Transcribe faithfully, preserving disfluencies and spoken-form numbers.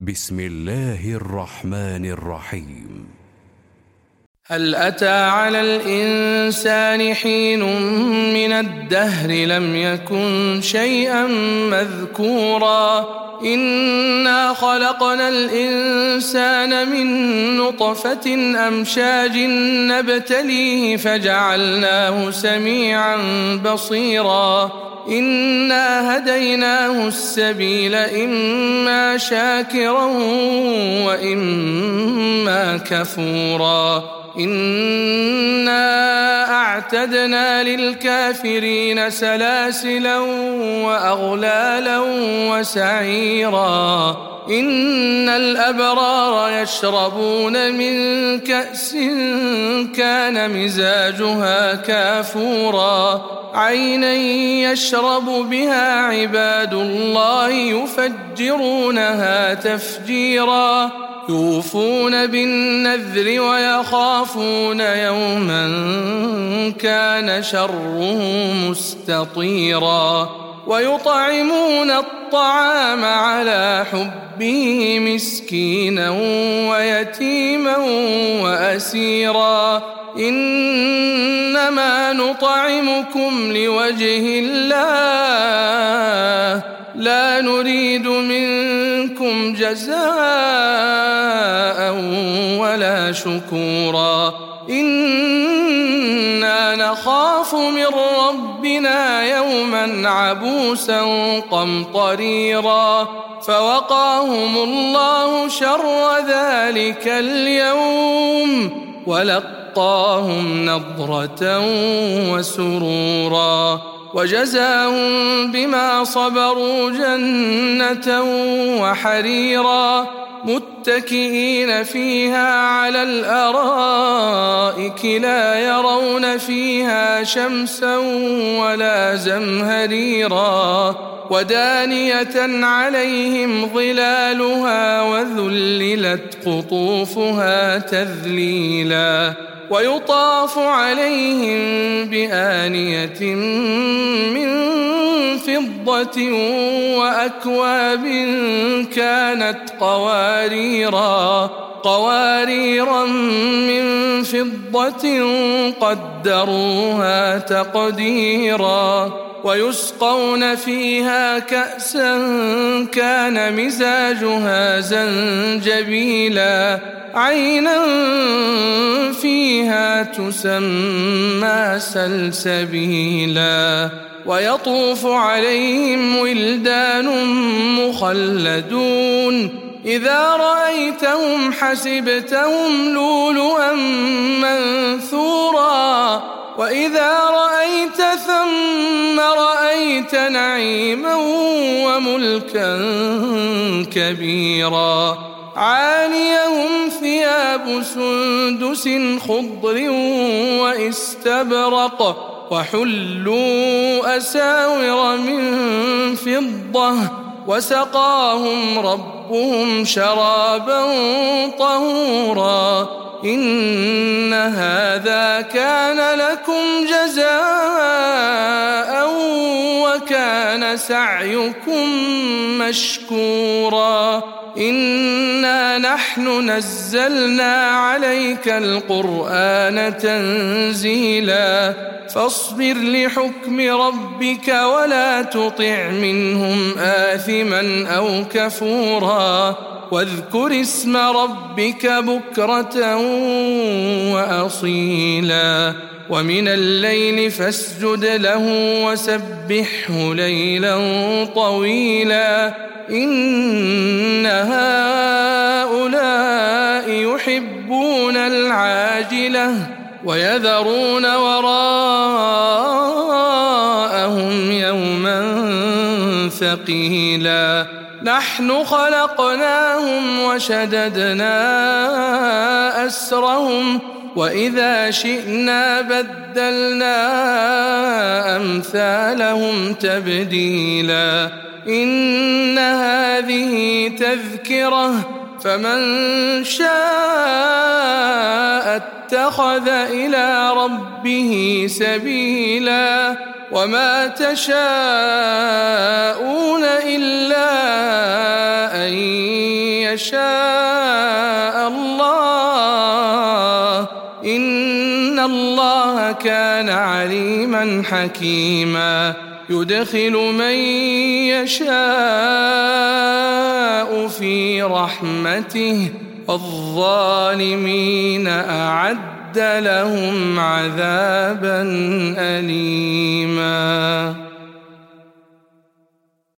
بسم الله الرحمن الرحيم. هل أتى على الإنسان حين من الدهر لم يكن شيئا مذكورا إنا خلقنا الإنسان من نطفة أمشاج نبتليه فجعلناه سميعا بصيرا إنا هديناه السبيل إما شاكرا وإما كفورا إنا أعتدنا للكافرين سلاسلا وأغلالا وسعيرا إن الأبرار يشربون من كأس كان مزاجها كافورا عينا يشرب بها عباد الله يفجرونها تفجيرا يوفون بالنذر ويخافون يوما كان شره مستطيرا ويطعمون الطعام على حبه مسكينا ويتيما وأسيرا إنما نطعمكم لوجه الله لا نريد منكم جزاء ولا شكورا إنا نخاف من ربنا يوما عبوسا قمطريرا فوقاهم الله شر ذلك اليوم ولقاهم نضرة وسرورا وجزاهم بما صبروا جنة وحريرا متكئين فيها على الأرائك لا يرون فيها شمسا ولا زمهريرا ودانية عليهم ظلالها وذللت قطوفها تذليلا ويطاف عليهم بآنية من فضة وأكواب كانت قواريرا قواريرا من فضة قدروها تقديرا ويسقون فيها كأسا كان مزاجها زنجبيلا عينا فيها تسمى سلسبيلا ويطوف عليهم ولدان مخلدون إذا رأيتهم حسبتهم لؤلؤا منثورا وإذا رأيت ثم رأيت نعيما وملكا كبيرا عاليهم ثياب سندس خضر واستبرق وحلوا أساور من فضة وسقاهم ربهم شرابا طهورا إن هذا كان لكم جزاء وكان سعيكم مشكورا إنا نحن نزلنا عليك القرآن تنزيلا فاصبر لحكم ربك ولا تطع منهم آثما أو كفورا واذكر اسم ربك بكرة وأصيلا ومن الليل فاسجد له وسبحه ليلا طويلا إن هؤلاء يحبون العاجلة ويذرون وراءهم يوما ثقيلا نحن خلقناهم وشددنا أسرهم وإذا شئنا بدلنا أمثالهم تبديلا إن هذه تذكرة فمن شاء اتخذ إلى ربه سبيلا وما تشاءون إلا أن يشاء الله إن الله كان عليما حكيما يدخل من يشاء في رحمته والظالمين أعد لهم عذابا أليما.